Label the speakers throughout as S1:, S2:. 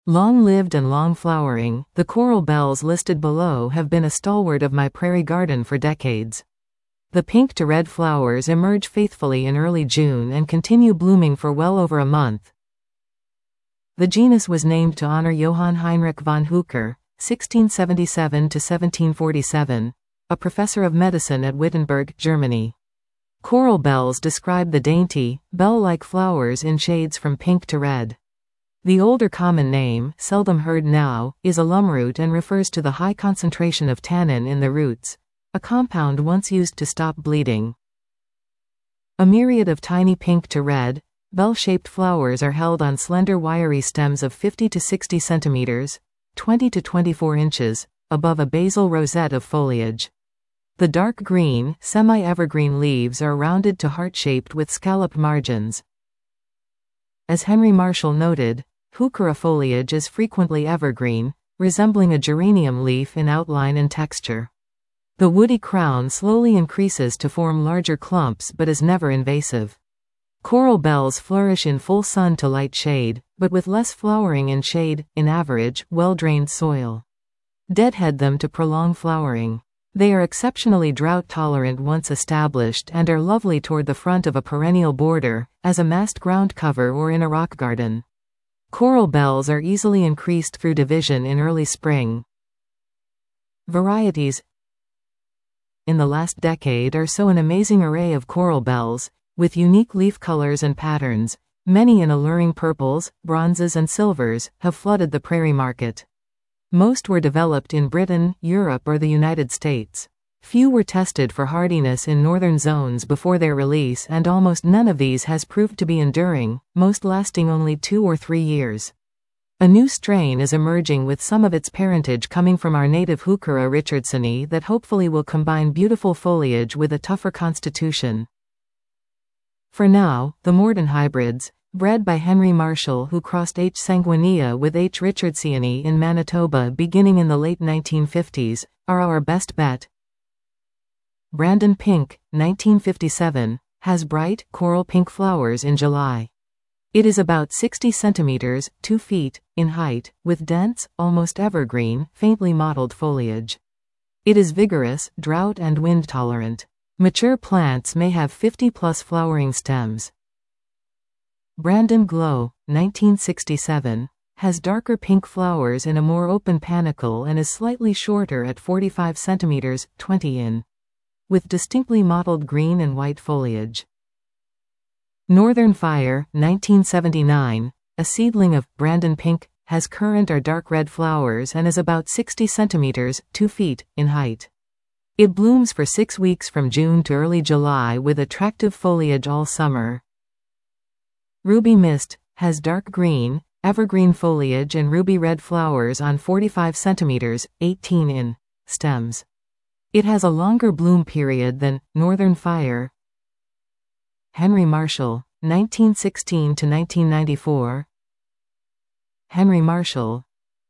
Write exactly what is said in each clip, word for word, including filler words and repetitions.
S1: Long-lived and long-flowering, the coral bells listed below have been a stalwart of my prairie garden for decades. The pink to red flowers emerge faithfully in early June and continue blooming for well over a month. The genus was named to honor Johann Heinrich von Hooker, sixteen seventy-seven to seventeen forty-seven, a professor of medicine at Wittenberg, Germany. Coral bells describe the dainty, bell-like flowers in shades from pink to red. The older common name, seldom heard now, is alumroot and refers to the high concentration of tannin in the roots, a compound once used to stop bleeding. A myriad of tiny pink to red, bell-shaped flowers are held on slender wiry stems of fifty to sixty centimeters, twenty to twenty-four inches, above a basal rosette of foliage. The dark green, semi-evergreen leaves are rounded to heart-shaped with scalloped margins. As Henry Marshall noted, Heuchera foliage is frequently evergreen, resembling a geranium leaf in outline and texture. The woody crown slowly increases to form larger clumps but is never invasive. Coral bells flourish in full sun to light shade, but with less flowering in shade, in average, well-drained soil. Deadhead them to prolong flowering. They are exceptionally drought-tolerant once established and are lovely toward the front of a perennial border, as a massed ground cover or in a rock garden. Coral bells are easily increased through division in early spring. Varieties in the last decade or so, an amazing array of coral bells, with unique leaf colors and patterns, many in alluring purples, bronzes and silvers, have flooded the prairie market. Most were developed in Britain, Europe or the United States. Few were tested for hardiness in northern zones before their release, and almost none of these has proved to be enduring, most lasting only two or three years. A new strain is emerging with some of its parentage coming from our native Heuchera richardsoni that hopefully will combine beautiful foliage with a tougher constitution. For now, the Morden hybrids, bred by Henry Marshall, who crossed H. sanguinea with H. richardsoni in Manitoba beginning in the late nineteen fifties, are our best bet. Brandon Pink, nineteen fifty-seven, has bright, coral pink flowers in July. It is about sixty centimeters, two feet, in height, with dense, almost evergreen, faintly mottled foliage. It is vigorous, drought and wind tolerant. Mature plants may have fifty plus flowering stems. Brandon Glow, nineteen sixty-seven, has darker pink flowers in a more open panicle and is slightly shorter at forty-five centimeters, twenty in. With distinctly mottled green and white foliage. Northern Fire, nineteen seventy-nine, a seedling of Brandon Pink, has currant or dark red flowers and is about sixty centimeters, two feet, in height. It blooms for six weeks from June to early July with attractive foliage all summer. Ruby Mist has dark green, evergreen foliage and ruby red flowers on forty-five centimeters, eighteen in, stems. It has a longer bloom period than Northern Fire. Henry Marshall, nineteen sixteen to nineteen ninety-four. Henry Marshall.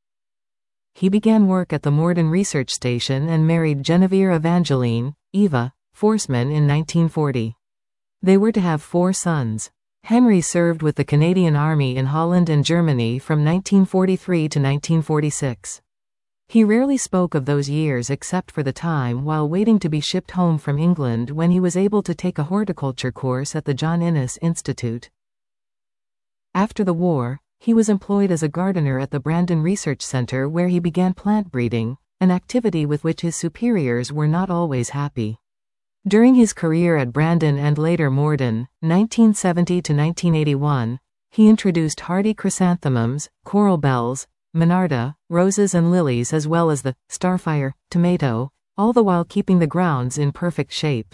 S1: He began work at the Morden Research Station and married Genevieve Evangeline, Eva, Forsman in nineteen forty. They were to have four sons. Henry served with the Canadian Army in Holland and Germany from nineteen forty-three to nineteen forty-six. He rarely spoke of those years except for the time while waiting to be shipped home from England when he was able to take a horticulture course at the John Innes Institute. After the war, he was employed as a gardener at the Brandon Research Center where he began plant breeding, an activity with which his superiors were not always happy. During his career at Brandon and later Morden, nineteen seventy to nineteen eighty-one, he introduced hardy chrysanthemums, coral bells, monarda, roses and lilies as well as the starfire tomato, all the while keeping the grounds in perfect shape.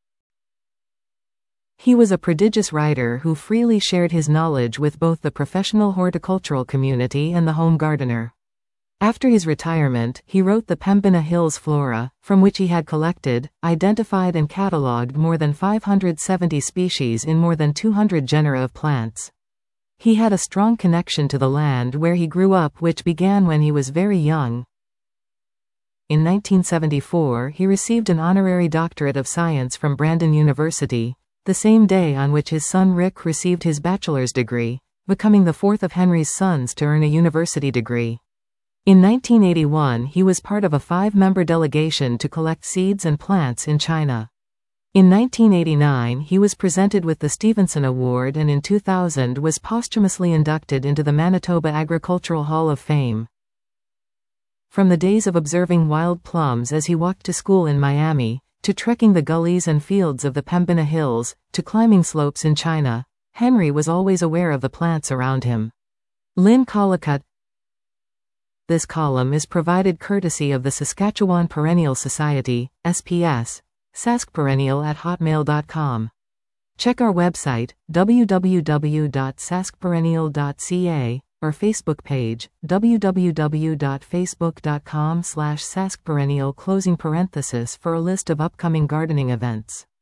S1: He was a prodigious writer who freely shared his knowledge with both the professional horticultural community and the home gardener. After his retirement, he wrote the Pembina Hills Flora, from which he had collected, identified and catalogued more than five hundred seventy species in more than two hundred genera of plants. He had a strong connection to the land where he grew up, which began when he was very young. In nineteen seventy-four, he received an honorary doctorate of science from Brandon University, the same day on which his son Rick received his bachelor's degree, becoming the fourth of Henry's sons to earn a university degree. In nineteen eighty-one, he was part of a five-member delegation to collect seeds and plants in China. In nineteen eighty-nine, he was presented with the Stevenson Award and in two thousand was posthumously inducted into the Manitoba Agricultural Hall of Fame. From the days of observing wild plums as he walked to school in Miami, to trekking the gullies and fields of the Pembina Hills, to climbing slopes in China, Henry was always aware of the plants around him. Lynn Collicutt. This column is provided courtesy of the Saskatchewan Perennial Society, S P S, saskperennial at hotmail dot com. Check our website, w w w dot saskperennial dot c a, or Facebook page, w w w dot facebook dot com slash saskperennial closing parenthesis for a list of upcoming gardening events.